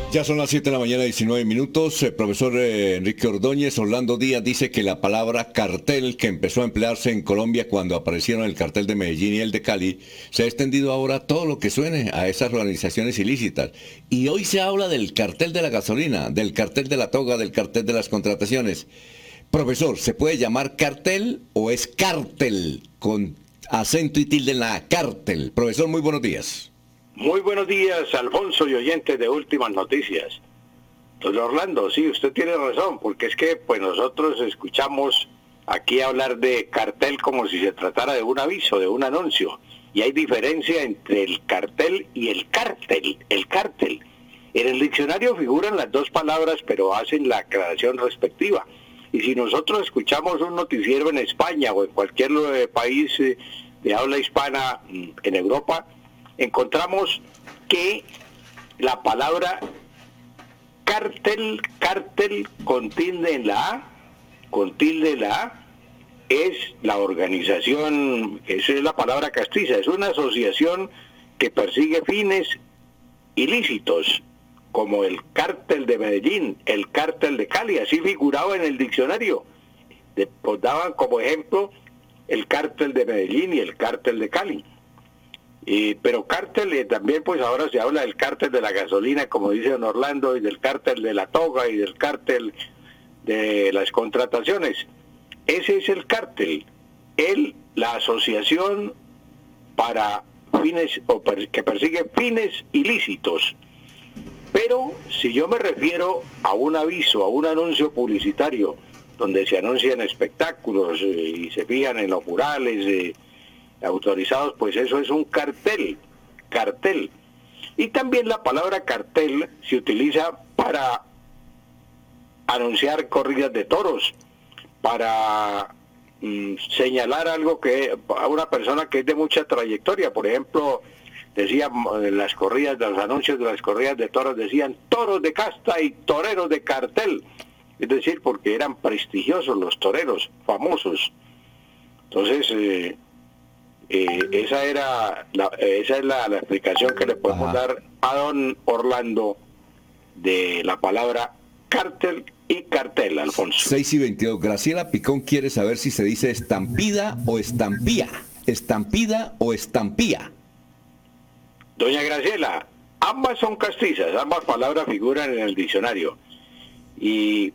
Ya son las 7 de la mañana, 19 minutos. El profesor Enrique Ordóñez Orlando Díaz dice que la palabra cartel, que empezó a emplearse en Colombia cuando aparecieron el cartel de Medellín y el de Cali, se ha extendido ahora a todo lo que suene a esas organizaciones ilícitas. Y hoy se habla del cartel de la gasolina, del cartel de la toga, del cartel de las contrataciones. Profesor, ¿se puede llamar cartel o es cártel con acento y tilde en la cártel? Profesor, muy buenos días. Muy buenos días, Alfonso y oyentes de Últimas Noticias. Don Orlando, sí, usted tiene razón, porque es que pues nosotros escuchamos aquí hablar de cartel como si se tratara de un aviso, de un anuncio, y hay diferencia entre el cartel y el cártel, el cártel. En el diccionario figuran las dos palabras, pero hacen la aclaración respectiva. Y si nosotros escuchamos un noticiero en España o en cualquier país de habla hispana en Europa, encontramos que la palabra cártel con tilde en la A, es la organización, esa es la palabra castiza, es una asociación que persigue fines ilícitos, como el cártel de Medellín, el cártel de Cali, así figuraba en el diccionario. Pues daban como ejemplo el cártel de Medellín y el cártel de Cali. Pero cártel también, pues ahora se habla del cártel de la gasolina, como dice don Orlando, y del cártel de la toga y del cártel de las contrataciones. Ese es el cártel, la asociación para fines que persigue fines ilícitos. Pero si yo me refiero a un aviso, a un anuncio publicitario, donde se anuncian espectáculos y se fijan en los murales autorizados, pues eso es un cartel. Y también la palabra cartel se utiliza para anunciar corridas de toros, para señalar algo a una persona que es de mucha trayectoria. Por ejemplo, decía las corridas, de los anuncios de las corridas de toros, decían toros de casta y toreros de cartel, es decir, porque eran prestigiosos los toreros, famosos. Entonces, esa es la explicación que le podemos dar a don Orlando de la palabra cártel y cartel, Alfonso. 6:22. Graciela Picón quiere saber si se dice estampida o estampía. Estampida o estampía. Doña Graciela, ambas son castizas, ambas palabras figuran en el diccionario. Y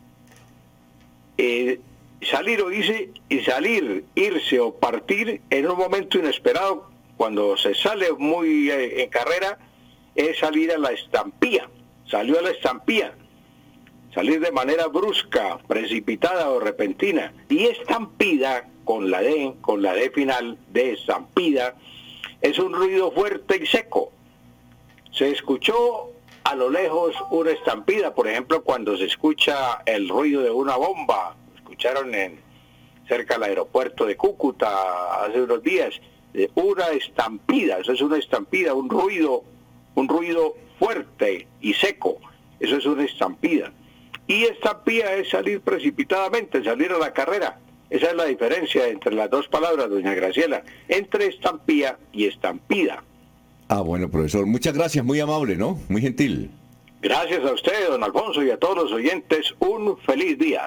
salir o irse o partir en un momento inesperado, cuando se sale muy en carrera, es salir a la estampía. Salió a la estampía. Salir de manera brusca, precipitada o repentina. Y estampida, con la D final de estampida, es un ruido fuerte y seco. Se escuchó a lo lejos una estampida, por ejemplo, cuando se escucha el ruido de una bomba. Escucharon cerca del aeropuerto de Cúcuta hace unos días, una estampida. Eso es una estampida, un ruido fuerte y seco. Eso es una estampida. Y estampida es salir precipitadamente, salir a la carrera. Esa es la diferencia entre las dos palabras, doña Graciela, entre estampía y estampida. Ah, bueno, profesor, muchas gracias, muy amable, ¿no? Muy gentil. Gracias a usted, don Alfonso, y a todos los oyentes, un feliz día.